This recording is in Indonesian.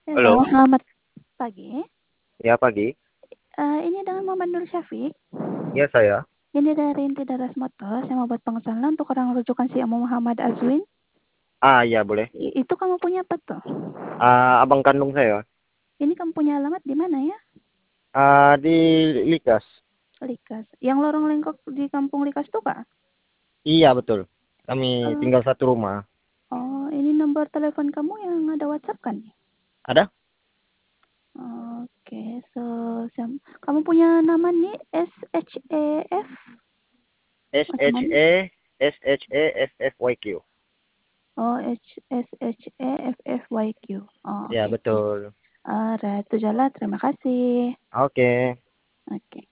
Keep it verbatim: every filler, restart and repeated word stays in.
Halo, Halo, selamat pagi. ya pagi. Eh, ini dengan Muhammad Nur Syafiq. Ya saya. Ini dari Inti Daras Motor. Saya mau buat pengesalan untuk orang rujukan si Amu Muhammad Azwin. Ah, ya boleh. I- itu kamu punya apa tuh? Ah, abang kandung saya. Ini kamu punya alamat di mana ya? Ah, di Likas. Likas. Yang lorong lengkok di Kampung Likas tuh kak? Iya betul. Kami Eh, tinggal satu rumah. oh, ini nomor telepon kamu yang ada WhatsApp kan? Ada? Oke, so sam- kamu punya nama nih S H E F S atau H mana? E S H E F F Y Q. Oh, H S H E F F Y Q. Oh, Ya oke. Okay. betul. Alright, itu jalan. Terima kasih. Oke. Oke.